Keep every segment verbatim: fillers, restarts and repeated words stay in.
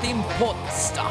the important stuff.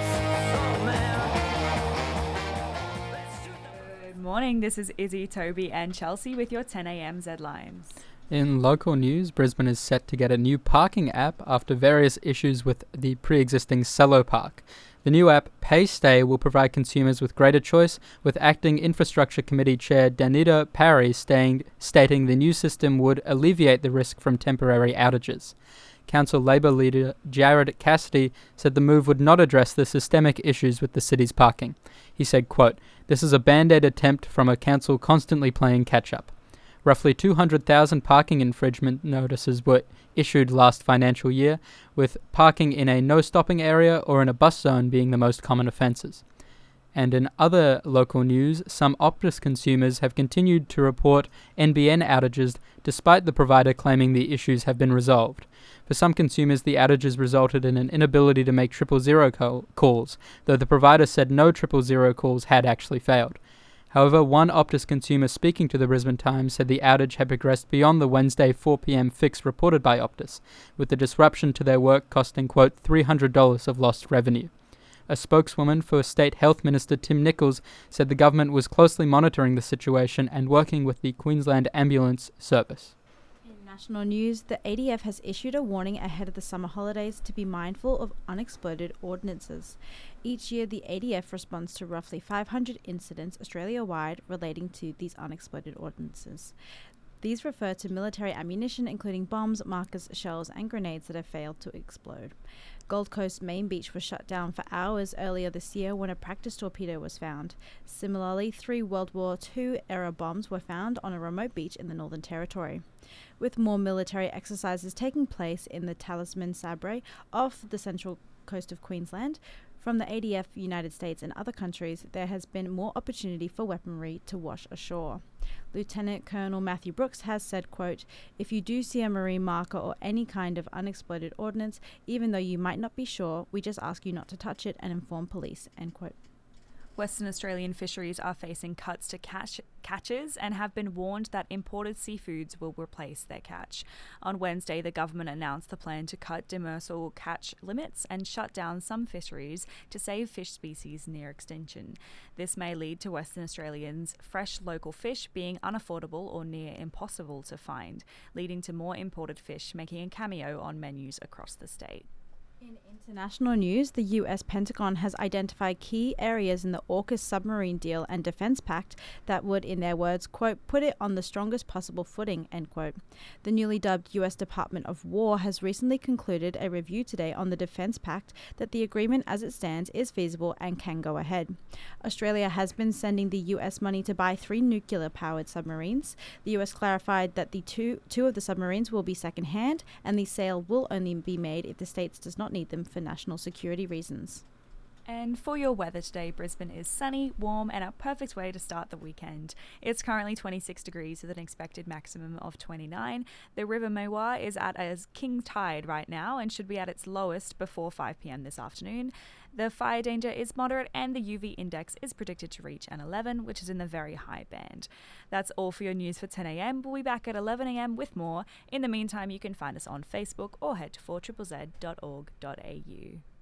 Good morning, this is Izzy, Toby and Chelsea with your ten a.m. Z-Lines. In local news, Brisbane is set to get a new parking app after various issues with the pre-existing Cello Park. The new app, PayStay, will provide consumers with greater choice, with Acting Infrastructure Committee Chair Danita Parry staying, stating the new system would alleviate the risk from temporary outages. Council Labor leader Jared Cassidy said the move would not address the systemic issues with the city's parking. He said, quote, "This is a band-aid attempt from a council constantly playing catch-up." Roughly two hundred thousand parking infringement notices were issued last financial year, with parking in a no-stopping area or in a bus zone being the most common offences. And in other local news, some Optus consumers have continued to report N B N outages despite the provider claiming the issues have been resolved. For some consumers, the outages resulted in an inability to make triple zero call- calls, though the provider said no triple zero calls had actually failed. However, one Optus consumer speaking to the Brisbane Times said the outage had progressed beyond the Wednesday four p.m. fix reported by Optus, with the disruption to their work costing, quote, three hundred dollars of lost revenue. A spokeswoman for State Health Minister Tim Nicholls said the government was closely monitoring the situation and working with the Queensland Ambulance Service. National news, the A D F has issued a warning ahead of the summer holidays to be mindful of unexploded ordnances. Each year, the A D F responds to roughly five hundred incidents Australia-wide relating to these unexploded ordnances. These refer to military ammunition, including bombs, markers, shells, and grenades that have failed to explode. Gold Coast Main Beach was shut down for hours earlier this year when a practice torpedo was found. Similarly, three World War Two era bombs were found on a remote beach in the Northern Territory. With more military exercises taking place in the Talisman Sabre off the central coast of Queensland, from the A D F, United States and other countries, there has been more opportunity for weaponry to wash ashore. Lieutenant Colonel Matthew Brooks has said, quote, "If you do see a marine marker or any kind of unexploded ordnance, even though you might not be sure, we just ask you not to touch it and inform police," end quote. Western Australian fisheries are facing cuts to catch catches and have been warned that imported seafoods will replace their catch. On Wednesday, the government announced the plan to cut demersal catch limits and shut down some fisheries to save fish species near extinction. This may lead to Western Australians' fresh local fish being unaffordable or near impossible to find, leading to more imported fish making a cameo on menus across the state. In international news, the U S Pentagon has identified key areas in the AUKUS submarine deal and defense pact that would, in their words, quote, "put it on the strongest possible footing," end quote. The newly dubbed U S Department of War has recently concluded a review today on the defense pact that the agreement as it stands is feasible and can go ahead. Australia has been sending the U S money to buy three nuclear-powered submarines. The U S clarified that the two, two of the submarines will be second-hand and the sale will only be made if the States does not need them for national security reasons. And for your weather today, Brisbane is sunny, warm, and a perfect way to start the weekend. It's currently twenty-six degrees with an expected maximum of twenty-nine. The River Maiwar is at a king tide right now and should be at its lowest before five p.m. this afternoon. The fire danger is moderate and the U V index is predicted to reach an eleven, which is in the very high band. That's all for your news for ten a.m. We'll be back at eleven a.m. with more. In the meantime, you can find us on Facebook or head to four Z Z Z dot org dot a u.